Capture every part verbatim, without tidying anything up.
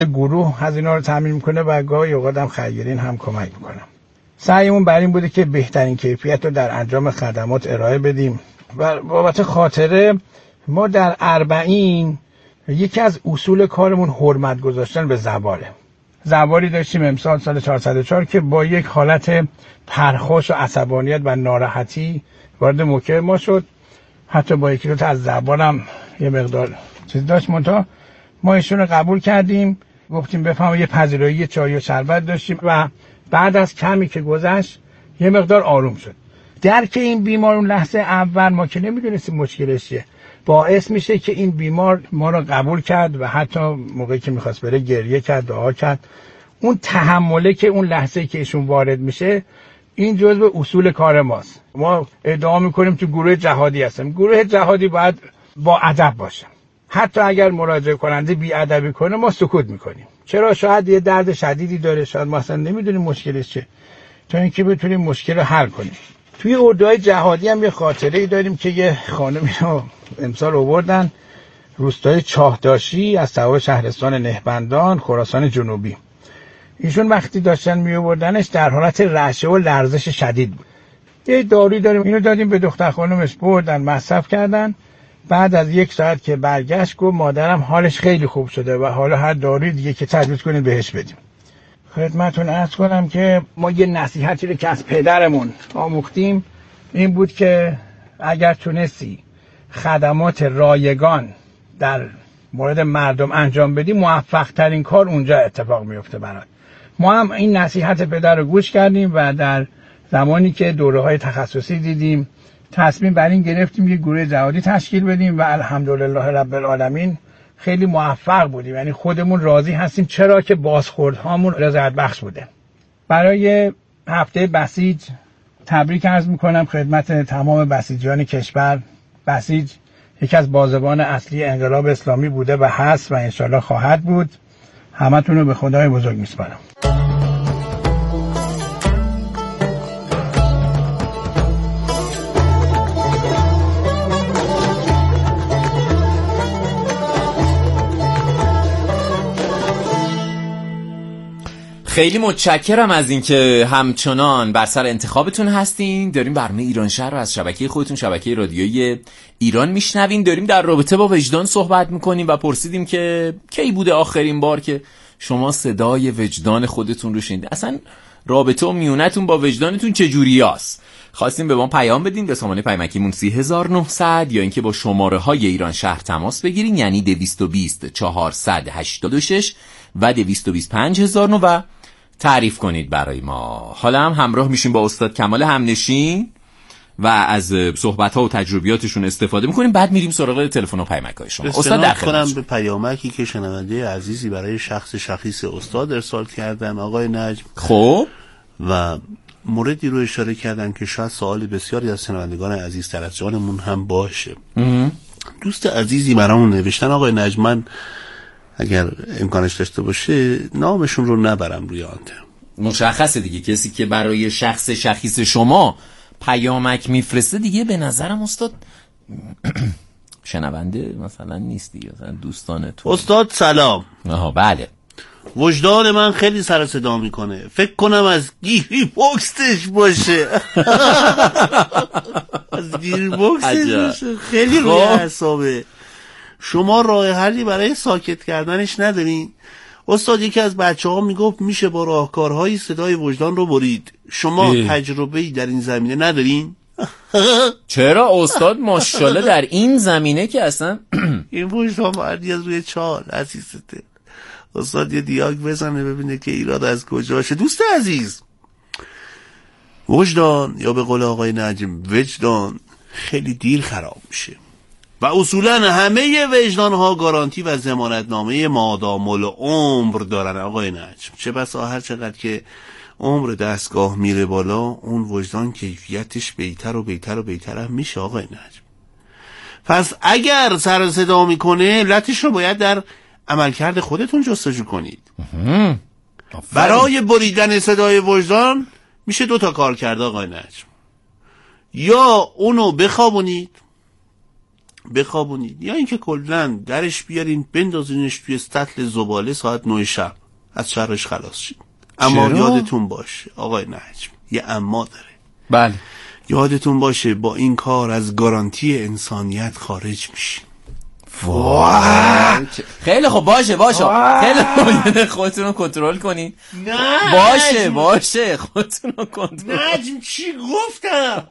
گروه از اینا رو تامین میکنه و گاهی اوقات هم خیرین هم کمک میکنم. سعیمون بر این بوده که بهترین کیفیت رو در انجام خدمات ارائه بدیم و بابت خاطره ما در اربعین یکی از اصول کارمون حرمت گذاشتن به زواله. زواری داشتیم امسال سال چهارصد و چهار که با یک حالت پرخوش و عصبانیت و ناراحتی وارد موکب ما شد. حتی با یکی دو تا از زبانم یه مقدار چیز داشت، منتها ما ایشون رو قبول کردیم، گفتیم بفهم یه پذیرایی چای و شربت داشتیم و بعد از کمی که گذشت یه مقدار آروم شد. درک این بیمار اون لحظه اول ما که نمیدونستیم مشکلش چیه باعث میشه که این بیمار ما رو قبول کرد و حتی موقعی که میخواست بره گریه کرد، دعا کرد. اون تحمله که اون لحظه که ایشون وارد میشه این جزء اصول کار ماست. ما ادعا میکنیم تو گروه جهادی هستیم. گروه جهادی باید با ادب باشه. حتی اگر مراجعه کننده بی ادبی کنه ما سکوت میکنیم. چرا؟ شاید یه درد شدیدی داره، شاید ما اصلا نمیدونیم مشکلش چیه، تا اینکه بتونیم مشکل رو حل کنیم. توی اردوهای جهادی هم یه خاطره‌ای داریم که یه خانمی رو امسال آوردن روستای چاهداشی از طرف شهرستان نهبندان خراسان جنوبی. ایشون وقتی داشتن می آوردنش در حالت رعشه و لرزش شدید بود. یه دارویی داریم، اینو دادیم به دختر خانمش، بردن مصرف کردن. بعد از یک ساعت که برگشت گفت مادرم حالش خیلی خوب شده و حالا هر داروی دیگه که تجویز کنید بهش بدیم. خدمتتون عرض کنم که ما یه نصیحتی رو که از پدرمون آموختیم این بود که اگر تونستی خدمات رایگان در مورد مردم انجام بدی موفق ترین کار اونجا اتفاق میفته برات. ما هم این نصیحت پدر رو گوش کردیم و در زمانی که دوره‌های تخصصی دیدیم تصمیم بر این گرفتیم یه گروه جهادی تشکیل بدیم و الحمدلله رب العالمین خیلی موفق بودیم. یعنی خودمون راضی هستیم چرا که بازخوردهامون رضایت بخش بوده. برای هفته بسیج تبریک عرض میکنم خدمت تمام بسیجیان کشور. بسیج یکی از بازوان اصلی انقلاب اسلامی بوده و هست و انشالله خواهد بود. همتون رو به خدای بزرگ میسپارم. خیلی متشکرم از اینکه همچنان بر سر انتخابتون هستین. داریم برنامه ایران شهر رو از شبکه خودتون، شبکه رادیویی ایران میشنوین. داریم در رابطه با وجدان صحبت میکنیم و پرسیدیم که کی بوده آخرین بار که شما صدای وجدان خودتون رو شنیدین؟ اصلا رابطه و میونتون با وجدانتون چجوری است؟ خواستیم به ما پیام بدین به سامانه پیامکیمون سی هزار و نهصد یا اینکه با شماره های ایران شهر تماس بگیرین، یعنی دویست و بیست چهارصد هشتاد و شش و دویست و بیست پنج هزار و نه و تعریف کنید برای ما. حالا هم همراه میشیم با استاد کمال همنشین و از صحبت‌ها و تجربیاتشون استفاده میکنیم. بعد میریم سراغ تلفن و پیامک‌های شما. استاد در کنم به پیامکی که شنونده عزیزی برای شخص شخیص استاد ارسال کردن آقای نجم. خب و موردی رو اشاره کردن که شاید سوال بسیاری از شنوندگان عزیز تر از جانمون هم باشه. ام. دوست عزیزی برامون نوشتن آقای نجم، من اگر امکانش داشته باشه نامشون رو نبرم روی آنتن. مشخصه دیگه کسی که برای شخص شخیص شما پیامک میفرسته دیگه به نظرم استاد شنونده مثلا نیست دیگه، مثلا دوستان تو. استاد سلام. آها بله. وجدان من خیلی سر صدا میکنه، فکر کنم از گیری بوکسش باشه. از گیری بوکسش باشه، خیلی روی اعصابه. شما راه حلی برای ساکت کردنش ندارین؟ استاد یکی از بچه ها میگفت میشه با راهکارهای صدای وجدان رو برید. شما تجربه‌ای در این زمینه ندارین؟ چرا استاد ماشاءالله در این زمینه که اصلا این وجدان مردی از روی چال عزیزته. استاد یه دیاگ بزنه ببینه که ایراد از کجاشه. دوست عزیز، وجدان یا به قول آقای نجم وجدان خیلی دیر خراب میشه و اصولا همه وجدان ها گارانتی و ضمانتنامه مادام العمر دارن آقای نجم. چه بسا هر چقدر که عمر دستگاه میره بالا اون وجدان کیفیتش بیتر و بیتر و بیتر هم میشه آقای نجم. پس اگر سر صدا میکنه علتش رو باید در عملکرد خودتون جستجو کنید. برای بریدن صدای وجدان میشه دو تا کار کرد آقای نجم. یا اونو بخوابونید بخوابونید یا اینکه کلا درش بیارین بندازینش توی سطل زباله ساعت نه شب از شرش خلاص شید. اما چرا؟ یادتون باشه آقای نجم یه اما داره. بله یادتون باشه با این کار از گارانتی انسانیت خارج میشین. واه. خیلی خوب باشه باشه خیلی خوب خودتون رو کنترل کنین. نه باشه باشه خودتون رو کنترل. نجم چی گفتم؟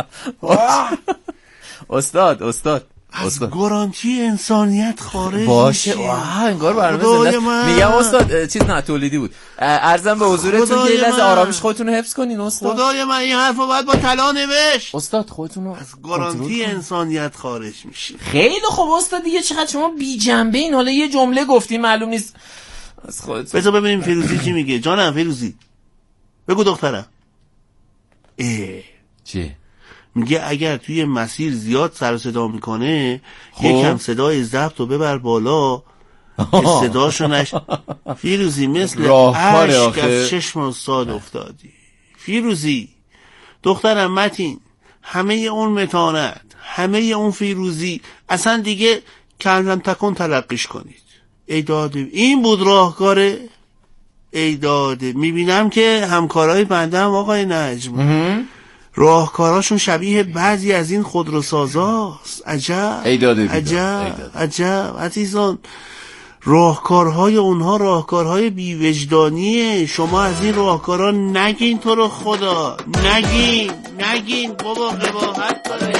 استاد استاد از استاد گارانتی انسانیت خارج باشه. میشین. واه انگار برنامه خدای زنده. من. میگم استاد چیز نه تولیدی بود. عرضم به حضورتون خدای که یه لحظه من. آرامش خودتون رو حفظ کنین استاد. خدای من این حرفو باید با طلا نوشت. استاد خودتون رو از گارانتی انسانیت خارج میشین. خیلی خوب استاد دیگه چقدر شما بی جنبه این. حالا یه جمله گفتین معلوم نیست از خودتون. بذار ببینیم فیروزی چی میگه. جانم فیروزی بگو دخترم. اه چی؟ میگه اگر توی مسیر زیاد سر و صدا میکنه یکم صدای ضبط رو ببر بالا که صداشو نش. فیروزی مثل راهکار عشق آخه. از چشم استاد افتادی. فیروزی دخترم متین همه اون متانت همه اون فیروزی اصلا دیگه کندن تکن تلقیش کنید. ای داده این بود راهکاره. ای داده میبینم که همکارای بنده هم آقای نجم راهکاراشون شبیه بعضی از این خودروسازاست. عجب ای داده بیداد. عجب عجب عزیزان راهکارهای اونها راهکارهای بیوجدانیه. شما از این راهکارها نگین تو رو خدا نگین نگین بابا قباحت داره.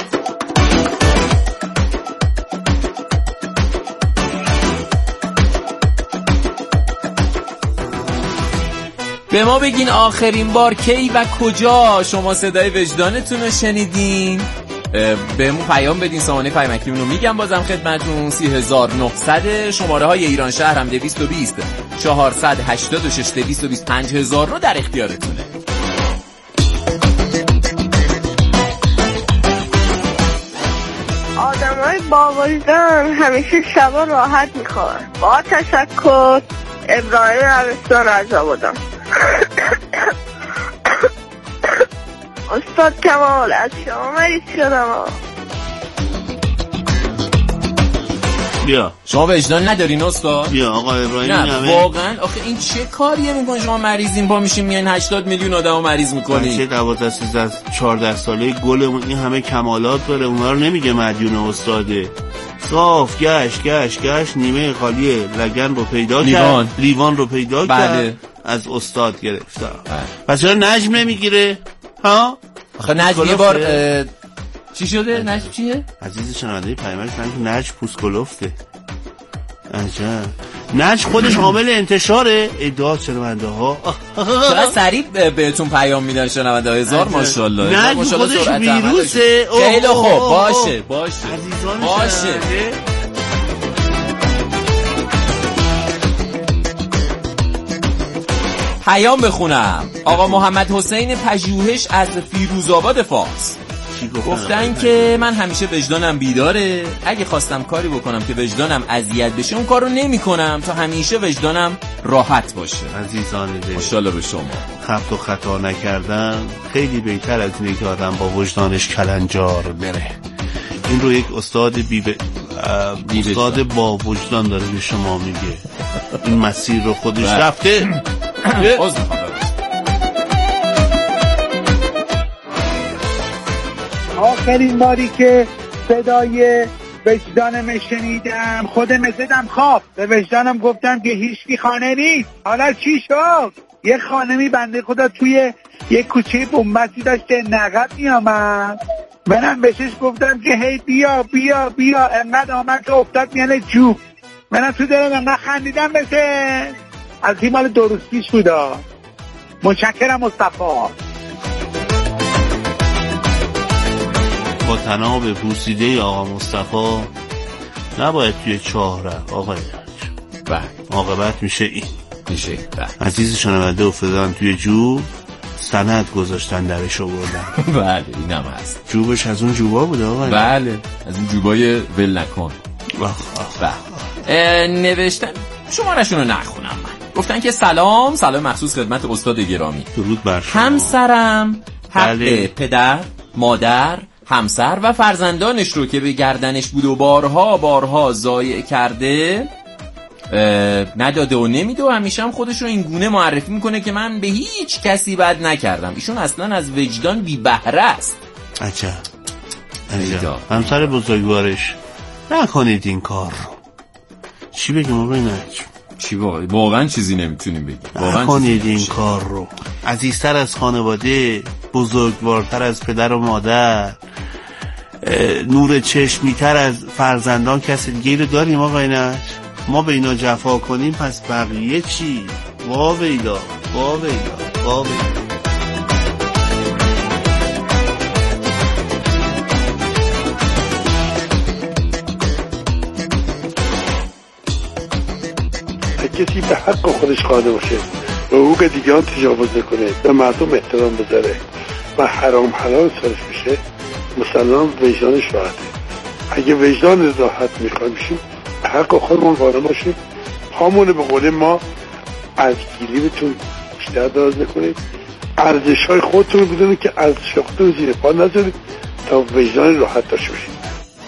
به ما بگین آخرین بار کی و کجا شما صدای وجدانتون رو شنیدین. بهمون پیام بدین. سامانه پیامکی رو میگم بازم خدمتتون سی هزار و نهصد شماره های ایران شهر هم دویست و بیست چهارصد و هشتاد و شش دویست و بیست پنج هزار رو در اختیارتونه. آدمای با وجدان همیشه شبا راحت میخوان. با تشکر ابراهیم عبستان از آبادان. استاد کمال از شما مریض شدم. بیا شما وجدان ندارین استاد؟ بیا آقا ابراهیم. نه واقعا آخه این چه کاریه میکنین شما؟ مریضین با میشین میایین هشتاد میلیون آدمو مریض میکنین. چه دوازده سیزده چهارده ساله گلمون این همه کمالات داره اونها رو نمیگه مدیون استاده. صاف گشت گشت گشت نیمه خالی لگن رو پیدا لیوان. کرد لیوان رو پیدا بله. کرد از استاد گرفت. پس چرا نجم نمیگیره ها؟ آخه نجم یه بار اه... چی شده؟ نجم چیه؟ عزیز شنونده پیامک که نجم پوسکلفته. عجب نجم خودش عامل انتشاره. ایداد شنونده ها چقدر سریع بهتون پیام میدن شنونده. هزار ماشاءالله. نجم خودش ویروسه. خیلی خوب باشه باشه عزیزان باشه. پیام بخونم. آقا محمد حسین پژوهش از فیروزآباد فارس گفتن که من همیشه وجدانم بیداره. اگه خواستم کاری بکنم که وجدانم اذیت بشه اون کارو نمی کنم تا همیشه وجدانم راحت باشه. عزیزان دل ماشاءالله به شما. خبت و خطا نکردن خیلی بهتر از اینه که آدم با وجدانش کلنجار بره. این رو یک استاد بی ب... بی استاد با وجدان داره به شما میگه. این مسیر رو خودش رفته. آخرین باری که صدای وجدانم شنیدم خودم زدم خواب. به وجدانم گفتم که هیچکی خانه نیست. حالا چی شد؟ یه خانمی بنده خدا توی یه کوچه بنبستی داشته نقب میامد. منم بهش گفتم که هی بیا بیا بیا. انقدر آمد که افتاد میانه جوب. منم تو دلم انقدر خندیدم بشه. از این مال دو روز پیش بودا. متشکرم مصطفی. با تناب پوسیده آقا مصطفی نباید توی چاه رفت آقای بله. عاقبت میشه این میشه بله. عزیز شنونده افتادن توی جوب سند گذاشتن درش آوردن. بله اینم هست. جوبش از اون جوبا بوده آقای؟ بله از اون جوبای ول نکن. بله نوشتن شمارشون رو نخونم. من گفتن که سلام سلام مخصوص خدمت استاد گرامی. درود بر شما. همسرم حق بله. پدر مادر همسر و فرزندانش رو که به گردنش بود و بارها بارها ضایع کرده نداده و نمیده و همیشه هم خودش رو این گونه معرفی میکنه که من به هیچ کسی بد نکردم. ایشون اصلا از وجدان بی بهره است. عجب عجب. همسر بزرگوارش نکنید این کار رو. چی بگیم آقای نجم؟ چی واقعا واقعا چیزی نمیتونیم بگیم. نکنید این کار رو. عزیزتر از خانواده، بزرگوارتر از پدر و مادر، نور چشمیتر از فرزندان کسی دیگه رو داریم آقای نجم؟ ما به اینا جفا کنیم پس بقیه چی؟ وا ویلا وا ویلا وا ویلا. کسی به حق خودش قانع باشه و حقوق دیگران تجاوز نکنه، به مردم احترام بذاره و حرام حلال سرش بشه، مسلمان وجدانش راحته. اگه وجدان راحت میخوایم بشیم به حق خودمون قانع باشیم، همون به قول ما از گیریبتون بیشتر دراز نکنید، ارزش های خودتون بدونید که ارزش خودتون زیر پا نذارید تا وجدان راحت داشته باشید.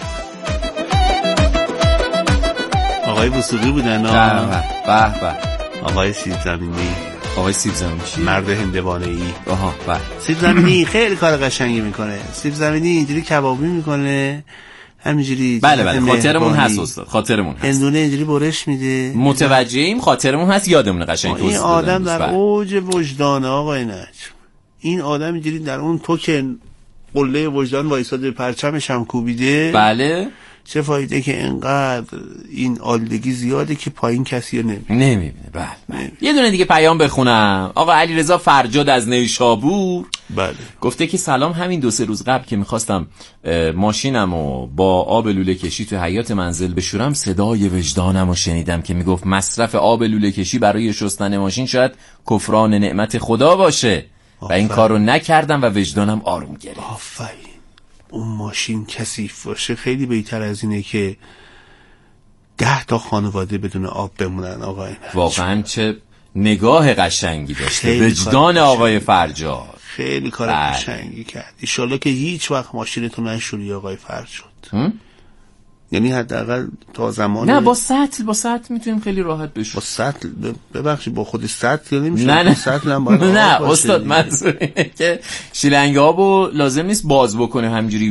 آقای وصولی بودن. به به. آقای سیب زمینی. آقای سیب زمینی چی؟ مرد هندوانه ای. آها بله. سیب زمینی خیلی کار قشنگی میکنه. سیب زمینی اینجوری کبابی میکنه، همینجوری. بله بله خاطرمون هست استاد، خاطرمون هست. هندونه اینجوری برش میده. متوجهیم، خاطرمون هست، یادمونه قشنگ توضیح دادم. این آدم در اوج وجدانه آقای نجم. این آدم اینجوری در اون تو که قله وجدان وایساده پرچمش هم کوبیده. بله. چه فایده که انقدر این آلودگی زیاده که پایین کسی رو نمیبینه. نمیبینه. بله. یه دونه دیگه پیام بخونم. آقا علیرضا فرجاد از نیشابور بله گفته که سلام، همین دو سه روز قبل که میخواستم ماشینمو با آب لوله کشی تو حیاط منزل بشورم، صدای وجدانمو شنیدم که میگفت مصرف آب لوله کشی برای شستن ماشین شاید کفران نعمت خدا باشه. آفرین. و این کارو نکردم و وجدانم آروم گرفت. آفرین. اون ماشین کثیف باشه خیلی بهتر از اینه که ده تا خانواده بدون آب بمونن. آقای نجم واقعا چه نگاه قشنگی داشته وجدان آقای فرجاد. خیلی کار قشنگی کرد. ایشالله که هیچ وقت ماشینتون نشوری آقای فرجاد. یعنی حداقل تا زمان نه با سطل با سطل میتونیم خیلی راحت بشیم. با سطل ببخشید با خود سطل نمیشه. نه نه سطل هم باید نه استاد منظور اینه که شیلنگ آبو لازم نیست باز بکنه همینجوری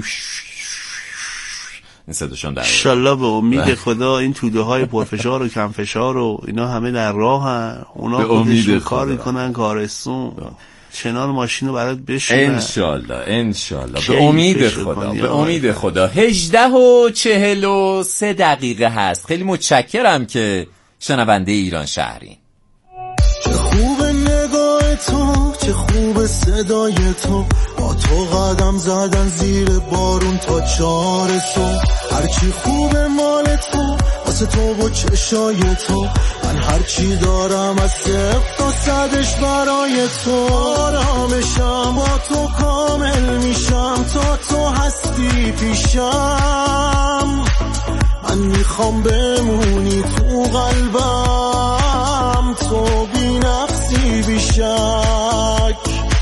این صداشون در. انشالله به امید خدا این توده های پرفشار و کم فشار و اینا همه در راه هن. اونا خودشون کار میکنن کارستون چنان ماشین رو برات بشونن. انشالله انشالله به امید خدا به امید خدا. هجده و چهل و سه دقیقه هست. خیلی متشکرم که شنونده ایران شهرین. چه خوب نگاه تو، چه خوب صدای تو، با تو قدم زدن زیر بارون تا چار صبح. هرچی خوب مال تو، واسه تو و چشای تو، من هرچی دارم از صفر تا صدش برای تو. آرامشم با تو کامل میشم تا تو هستی پیشم. من میخوام بمونی تو قلبم، تو بی نقصی بی شک.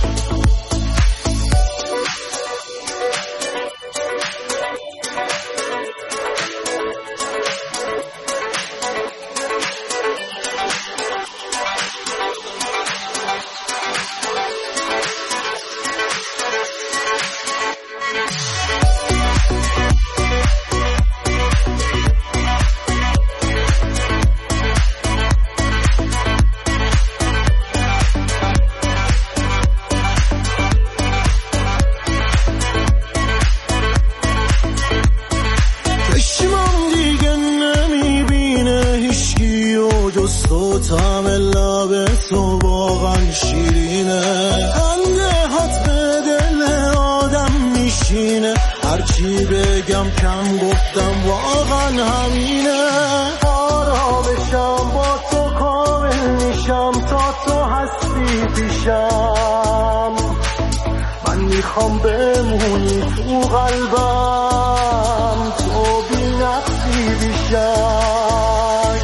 طعم لب تو واقعا شیرینه، خنده هات به دل آدم میشینه. هرچی بگم کم گفتم واقعا همینه. آرامشم با تو کامل میشم تا تو هستی پیشم. من میخوام بمونی تو قلبم، تو بی نقصی بیشک.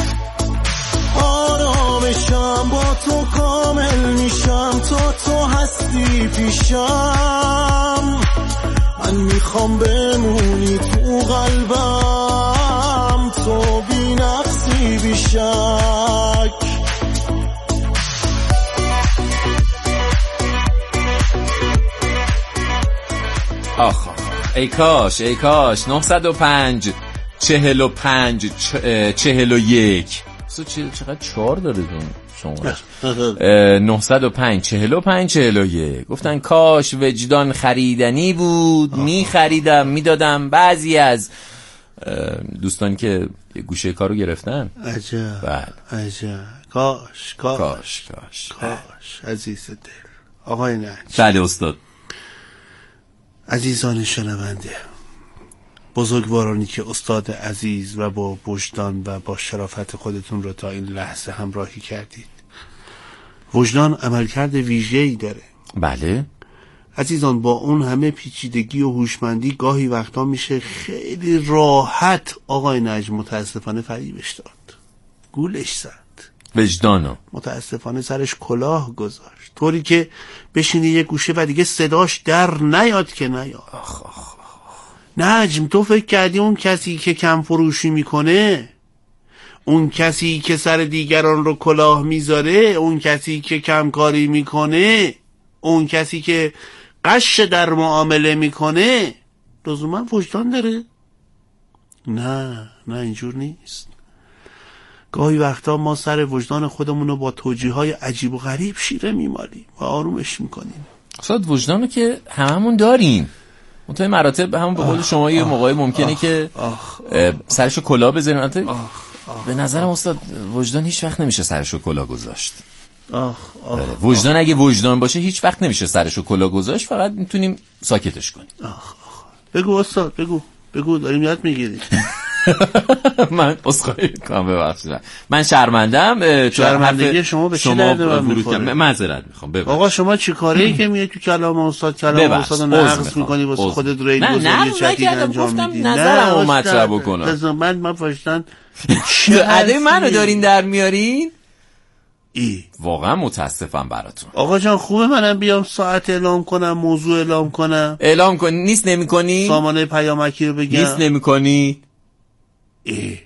آرامشم با تو کامل میشم تا تو هستی پیشم. من میخوام بمونی تو قلبم، تو بی نقصی بی شک. آخ ای کاش ای کاش نهصد و پنج چهل و پنج چهل و یک چقدر چهار داره دون شمارش نهصد و پنج چهل و پنج چهل و یک. گفتن کاش وجدان خریدنی بود، می خریدم میدادم. بعضی از دوستان که گوشه کارو گرفتن. عجب بله عجب. کاش کاش کاش کاش کاش عزیز دل. آقای نج. بله استاد. عزیزان شنونده، بزرگوارانی که استاد عزیز و با وجدان و با شرافت خودتون رو تا این لحظه همراهی کردید، وجدان عملکرد ویژه‌ای داره. بله عزیزان، با اون همه پیچیدگی و هوشمندی گاهی وقتا میشه خیلی راحت آقای نجم متاسفانه فریبش داد، گولش زد، وجدانو متاسفانه سرش کلاه گذاشت، طوری که بشینی یه گوشه و دیگه صداش در نیاد که نیاد. آخ آخ. نجم، تو فکر کردی اون کسی که کم فروشی میکنه، اون کسی که سر دیگران رو کلاه میذاره، اون کسی که کم کاری میکنه، اون کسی که قش در معامله میکنه لزوما وجدان داره؟ نه نه اینجور نیست. گاهی وقتا ما سر وجدان خودمون رو با توجیه‌های عجیب و غریب شیره میمالیم و آرومش میکنیم. اصلا وجدانو که هممون داریم، منتهای مراتب همون به قول شما یه موقعی ممکنه آخ که آخ سرشو کلاه بذاریم. به نظرم استاد وجدان هیچ وقت نمیشه سرشو کلاه گذاشت. آخ آخ وجدان اگه وجدان باشه هیچ وقت نمیشه سرشو کلاه گذاشت، فقط میتونیم ساکتش کنیم. آخ آخ بگو استاد، بگو بگو، داریم یاد میگیریم. من اسخای کنم، ببخشید من شرمندم. شرمندگی شما به چه درد من میخوره؟ معذرت میخوام. آقا شما چی کاری که میای تو کلام استاد کلام استاد نقض میکنی واسه خودت ریل گذاری چکی انجام میدی؟ نه نظرمو مطرح بکنم. من من فرشتن عده منو دارین در میارین؟ ای واقعا متاسفم براتون. آقا جان خوبه منم بیام ساعت اعلام کنم، موضوع اعلام کنم؟ اعلام کنی نیست نمیکنی؟ سامانه پیامکی رو بگم نیست نمیکنی؟ ای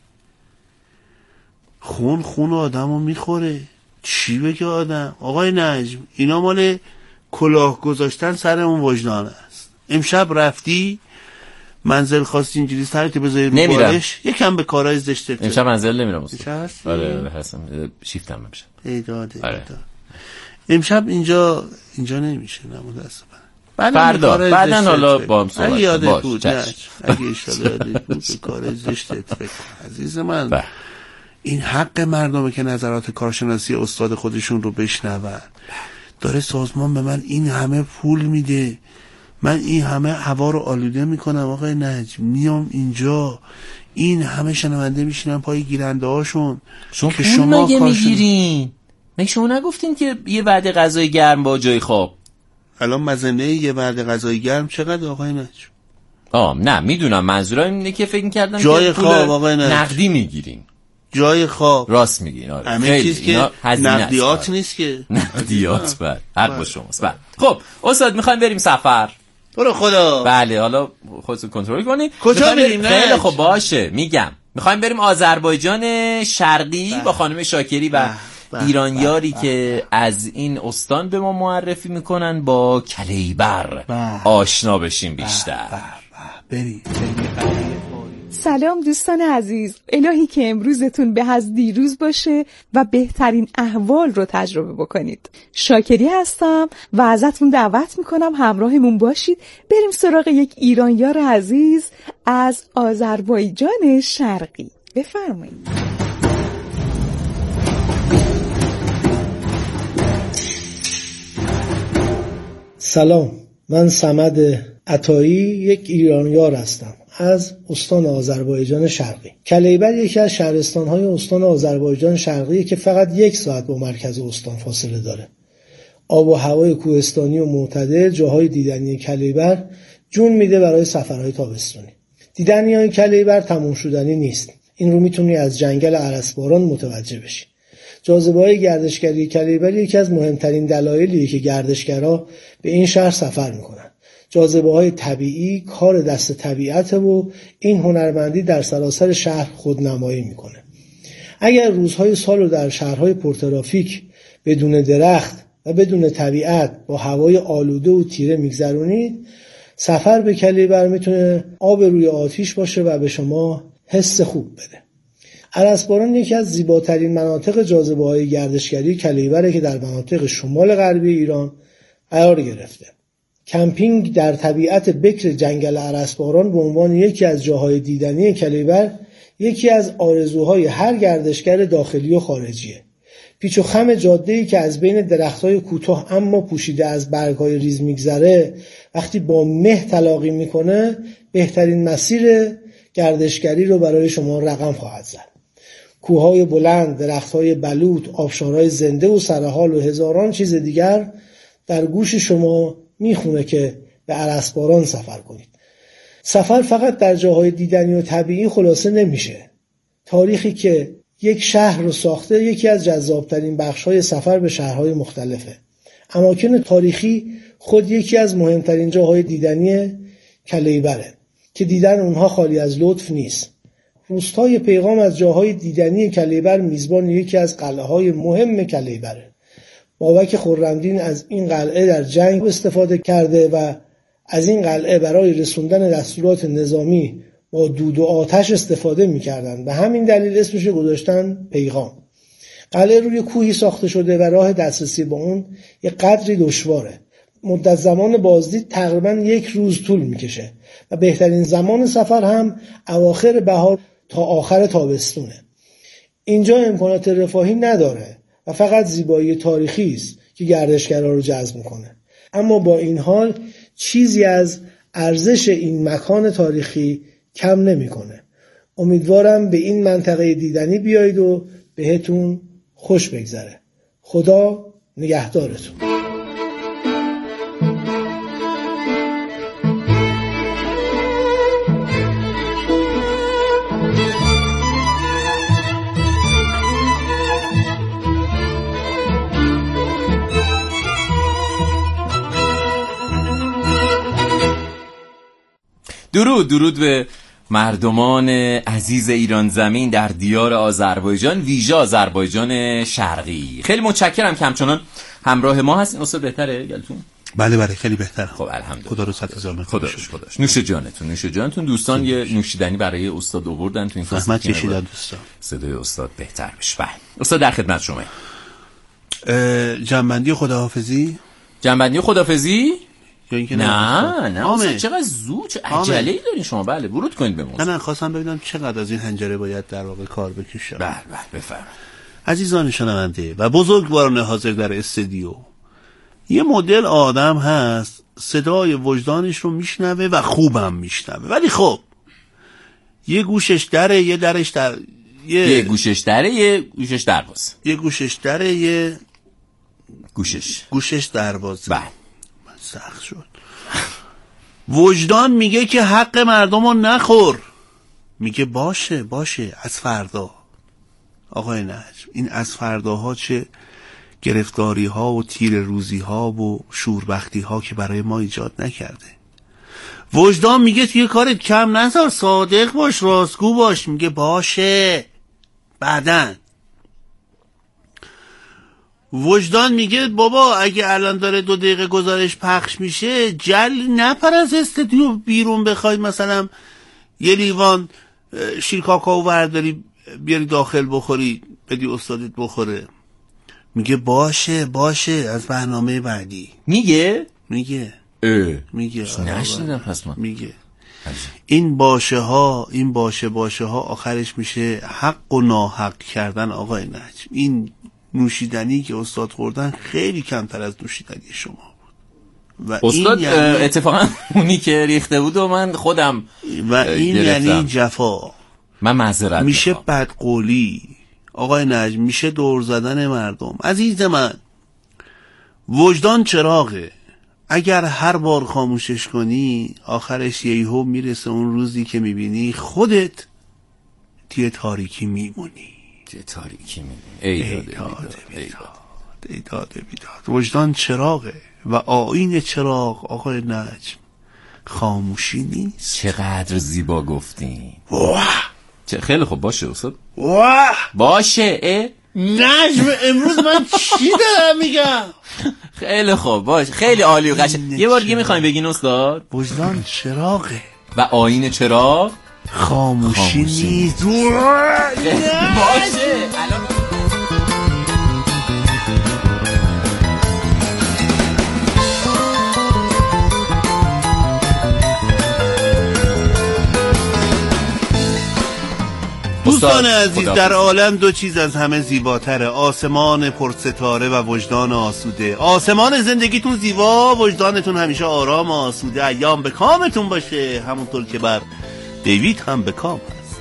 خون خون آدمو میخوره، چی بگه آدم؟ آقای نجم، اینا مال کلاه گذاشتن سر اون وجدان است. امشب رفتی منزل خواستی اینجوری سر که بذاری رو بالش، یکم به کارهای زشتت. امشب منزل نمیرم استاد. آره هستم، شیفتم امشب. ای داده آره. امشب اینجا اینجا نمیشه، نه متاسفانه. فردا بعدن حالا با هم صحبت یادت بود. نه اگه اشتاله یادت بود به کار زشتت فکر عزیز من. بله. این حق مردمه که نظرات کارشناسی استاد خودشون رو بشنون. داره سازمان به من این همه پول میده، من این همه هوا رو آلوده میکنم آقای نجم، میام اینجا این همه شنونده میشینن پای گیرنده هاشون. شما که شما مگه میگیرین؟ مگه شما نگفتین که یه وعده غذای گرم با جای خواب؟ الان مزنه یه وعده غذای گرم چقدر آقای نجم؟ آه نه میدونم، منظورم اینه که فکر کردم جای خواب آقای نجم نقدی میگیرین. جای خواب راست میگین. آره همه چیز که نقدیات نیست که نقدیات. بله حق با شماست. بله خب استاد میخوایم بریم سفر. برو خدا. بله حالا خودتون کنترل کنید. کجا بریم؟ خیلی خب باشه میگم میخوایم بریم آذربایجان شرقی با خانم شاکری و ایرانیاری که از این استان به ما معرفی میکنن با کلیبر آشنا بشیم بیشتر. بریم. سلام دوستان عزیز، الهی که امروزتون به از دیروز باشه و بهترین احوال رو تجربه بکنید. شاکری هستم و ازتون دعوت میکنم همراهمون باشید بریم سراغ یک ایرانیار عزیز از آذربایجان شرقی. بفرمایید. سلام، من صمد عطایی یک ایرانیار هستم از استان آذربایجان شرقی. کلیبر یکی از شهرستان‌های استان آذربایجان شرقی که فقط یک ساعت با مرکز استان فاصله داره. آب و هوای کوهستانی و معتدل، جاهای دیدنی کلیبر جون میده برای سفرهای تابستونی. دیدنی‌های کلیبر تموم شدنی نیست. این رو میتونی از جنگل ارسباران متوجه بشی. جاذبه‌های گردشگری کلیبر یکی از مهمترین دلایلیه که گردشگرها به این شهر سفر میکنن. جاذبه های طبیعی کار دست طبیعته و این هنرمندی در سراسر شهر خودنمایی میکنه. اگر روزهای سال رو در شهرهای پرترافیک بدون درخت و بدون طبیعت با هوای آلوده و تیره میگذرونید، سفر به کلیبر میتونه آب روی آتیش باشه و به شما حس خوب بده. ارسباران یکی از زیباترین مناطق جاذبه های گردشگری کلیبره که در مناطق شمال غربی ایران قرار گرفته. کمپینگ در طبیعت بکر جنگل ارسباران به عنوان یکی از جاهای دیدنی کلیبر یکی از آرزوهای هر گردشگر داخلی و خارجیه. پیچ و خم جاده‌ای که از بین درخت‌های کوتاه اما پوشیده از برگ‌های ریز میگذره وقتی با مه تلاقی میکنه بهترین مسیر گردشگری رو برای شما رقم خواهد زد. کوههای بلند، درخت‌های بلوط، آبشارهای زنده و سرحال و هزاران چیز دیگر در گوش شما میخونه که به ارسباران سفر کنید. سفر فقط در جاهای دیدنی و طبیعی خلاصه نمیشه. تاریخی که یک شهر رو ساخته یکی از جذابترین بخش‌های سفر به شهرهای مختلفه. اماکن تاریخی خود یکی از مهمترین جاهای دیدنی کلیبره که دیدن اونها خالی از لطف نیست. روستای پیغام از جاهای دیدنی کلیبر میزبان یکی از قلعه‌های مهم کلیبره. بابک خرمدین از این قلعه در جنگ استفاده کرده و از این قلعه برای رسوندن دستورات نظامی با دود و آتش استفاده می‌کردند. به همین دلیل اسمش رو گذاشتن پیغام. قلعه روی کوهی ساخته شده و راه دسترسی به اون یک قدری دشواره. مدت زمان بازدید تقریباً یک روز طول می‌کشه و بهترین زمان سفر هم اواخر بهار تا آخر تابستونه. اینجا امکانات رفاهی نداره و فقط زیبایی تاریخی است که گردشگرها رو جذب می‌کنه. اما با این حال چیزی از ارزش این مکان تاریخی کم نمی‌کنه. امیدوارم به این منطقه دیدنی بیایید و بهتون خوش بگذره. خدا نگهدارتون. درود درود به مردمان عزیز ایران زمین در دیار آذربایجان، ویژه آذربایجان شرقی. خیلی متشکرم که همچنان همراه ما هستین. استاد بهتره گلتون؟ بله بله خیلی بهتر. خب الحمدلله. خدا رو صد هزار نعمت خدا خداش. نوش جانتون، نوش جانتون. دوستان یه نوشیدنی برای استاد آوردن تو این فصل. زحمت کشیدن دوستان. صدای استاد بهتر بشه. بله. استاد در خدمت شما. جنبندی خداحافظی؟ جنبندی خداحافظی؟ نه نه نه استاد چقدر زود، چه عجله‌ای دارین شما؟ بله ورود کنید به موضوع. نه نه خواستم ببینم چقدر از این حنجره باید در واقع کار بکشم. بله بله بفرمایید. عزیزان شنونده و بزرگواران حاضر در استودیو، یه مدل آدم هست صدای وجدانش رو میشنوه و خوبم میشنوه، ولی خب یه گوشش دره یه درش در یه, یه گوشش دره یه گوشش درباز یه گوشش دره یه گوشش گوشش درباز. بله سخت شد. وجدان میگه که حق مردم رو نخور، میگه باشه باشه از فردا. آقای نجم این از فرداها چه گرفتاری ها و تیر روزی ها و شوربختی ها که برای ما ایجاد نکرده. وجدان میگه توی کارت کم نذار، صادق باش، راستگو باش، میگه باشه بعدن. وجدان میگه بابا اگه الان داره دو دقیقه گزارش پخش میشه جل نپر از استودیو بیرون بخوای مثلا یه لیوان شیر کاکائو ورداری بیاری داخل بخوری بدی استادت بخوره. میگه باشه باشه از برنامه بعدی. میگه میگه اه. میگه نشنیدم پس من. میگه این باشه ها این باشه باشه ها آخرش میشه حق و ناحق کردن. آقای نجم این نوشیدنی که استاد خوردن خیلی کمتر از نوشیدنی شما بود و استاد یعنی... اتفاقا اونی که ریخته بود و من خودم و این گرفتم. یعنی جفا. من معذرت میشه میخوام. بدقولی آقای نجم، میشه دور زدن مردم. عزیز من وجدان چراغه، اگر هر بار خاموشش کنی آخرش یهو میرسه اون روزی که میبینی خودت توی تاریکی میمونی. توی تاریکی میمونی. ای داده بیداد ای داده بیداد. وجدان چراغه و آیین چراغ آقای نجم خاموشی نیست. چقدر زیبا گفتین. واه چه خیلی خوب. باشه استاد. واه باشه. اه؟ نجم امروز من چی دارم میگم؟ خیلی خوب. باشه خیلی عالی و قشنگ. یه بار دیگه میخوایم بگین استاد. وجدان چراغه و آیین چراغ خاموشی, خاموشی نیست. باشه الان دوستان عزیز، در عالم دو چیز از همه زیباتره: آسمان پرستاره و وجدان آسوده. آسمان زندگیتون زیبا، وجدانتون همیشه آرام و آسوده. ایام به کامتون باشه، همونطور که بر دیوید هم به کام هست.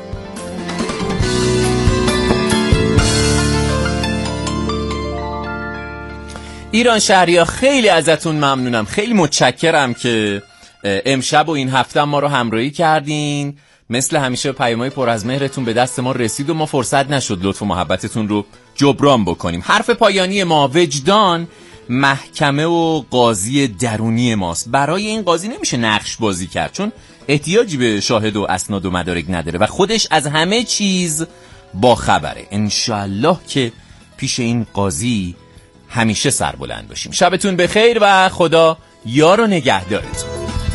ایران شهریا، خیلی ازتون ممنونم، خیلی متشکرم که امشب و این هفته ما رو همراهی کردین. مثل همیشه پیام‌های پر از مهرتون به دست ما رسید و ما فرصت نشد لطف و محبتتون رو جبران بکنیم. حرف پایانی ما: وجدان محکمه و قاضی درونی ماست. برای این قاضی نمیشه نقش بازی کرد، چون احتیاجی به شاهد و اسناد و مدارک نداره و خودش از همه چیز با خبره. انشالله که پیش این قاضی همیشه سربلند باشیم. شبتون بخیر و خدا یار و نگهدارتون.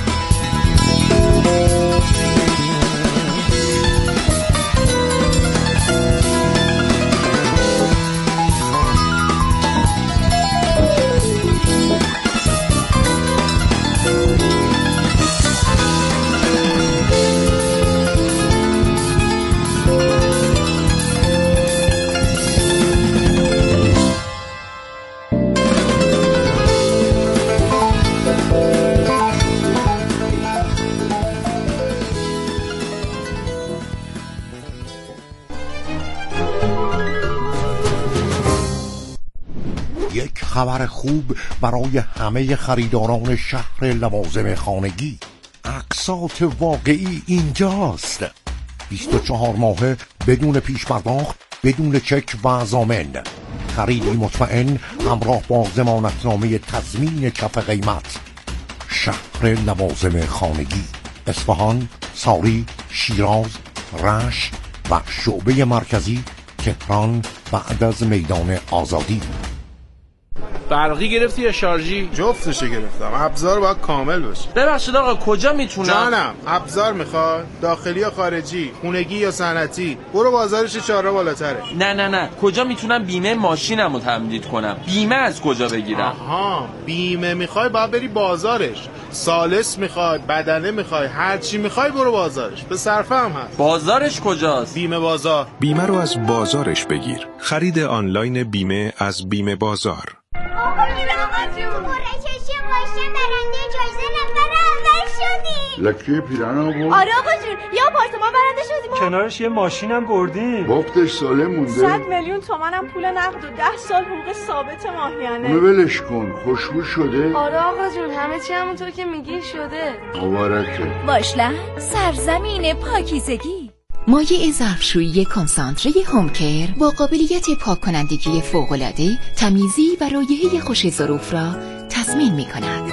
خبر خوب برای همه خریداران شهر لوازم خانگی. اقساط واقعی اینجاست. بیست و چهار ماهه بدون پیش پرداخت، بدون چک و ضامن. خریدی مطمئن همراه با ضمانتنامه تضمین کف قیمت. شهر لوازم خانگی، اصفهان، ساری، شیراز، رشت و شعبه مرکزی تهران بعد از میدان آزادی. برقی گرفتی یا شارژی؟ جفتشو گرفتم. ابزار باید کامل باشه. ببخشید آقا کجا میتونم؟ جانم، ابزار میخواد؟ داخلی یا خارجی؟ خونگی یا صنعتی؟ برو بازارش چهارراه بالاتره. نه نه نه، کجا میتونم بیمه ماشینمو تمدید کنم؟ بیمه از کجا بگیرم؟ آها، بیمه میخوای باید بری بازارش. سالس میخواد، بدنه میخوای، هر چی میخوای برو بازارش. به صرفه هم هست. بازارش کجاست؟ بیمه بازار. بیمه رو از بازارش بگیر. خرید آنلاین بیمه از بیمه بازار. آقا جون قرعه کشی ماشین برنده جایزه نفر اول شدی. لکه پیرن آقا؟ آره آقا جون، یا آپارتمان برنده شدیم. کنارش یه ماشینم بردیم. باختش سالم مونده. صد میلیون تومنم پول نقد و ده سال حقوق ثابت ماهیانه. اونو ولش کن، خوشبو شده. آره آقا جون، همه چی همونطور که میگی شده. مبارکه. واشلند، سرزمین پاکیزگی. مایع ظرفشویی کنسانتره هومکر با قابلیت پاک کنندگی فوق‌العاده، تمیزی و رایحه خوش ظروف را تضمین می‌کند.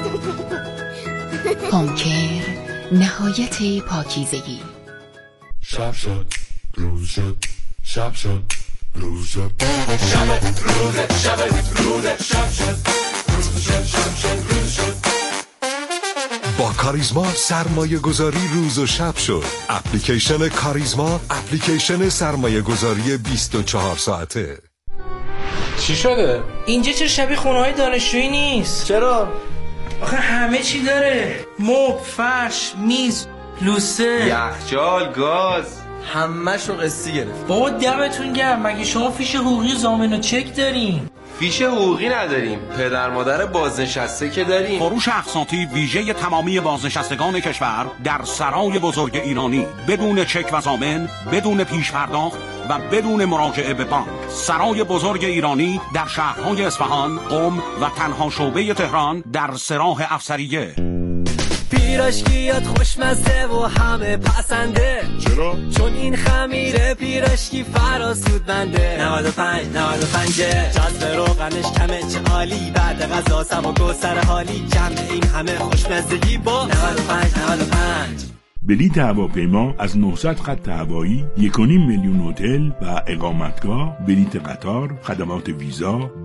هومکر، نهایت پاکیزگی. شب شد، روز شد، شب شد، روز شد. شب روز شب روز شب شد، روز شد، شب شد، روز شد. با کاریزما سرمایه گذاری روز و شب شد. اپلیکیشن کاریزما، اپلیکیشن سرمایه گذاری بیست و چهار ساعته. چی شده؟ اینجا چه شبیه خونه های دانشجویی نیست؟ چرا؟ آخه همه چی داره. مبل، فرش، میز، لوسه، یخچال، گاز، همه شو قسطی گرفت. بابا دمتون گرم، مگه شما فیش حقوقی ضامن و چک دارین؟ فیش حقوقی نداریم، پدر مادر بازنشسته که داریم. فروش اقساطی ویژه تمامی بازنشستگان کشور در سرای بزرگ ایرانی، بدون چک و ضامن، بدون پیش پرداخت و بدون مراجعه به بانک. سرای بزرگ ایرانی در شهرهای اصفهان، قم و تنها شعبه تهران در سراح افسریه. پیراشکیات خوشمزه و همه پسنده. چرا؟ چون این خمیر پیراشکی فراسود بنده. نود و پنج نود و پنج جذب روغنش کمه چه عالی، بعد غذا سم و گوسر حالی، جمع این همه خوشمزگی با نود و پنج نود و پنج. بلیط هواپیما از نهصد خط هوایی، یک و نیم میلیون هتل و اقامتگاه، بلیط قطار، خدمات ویزا،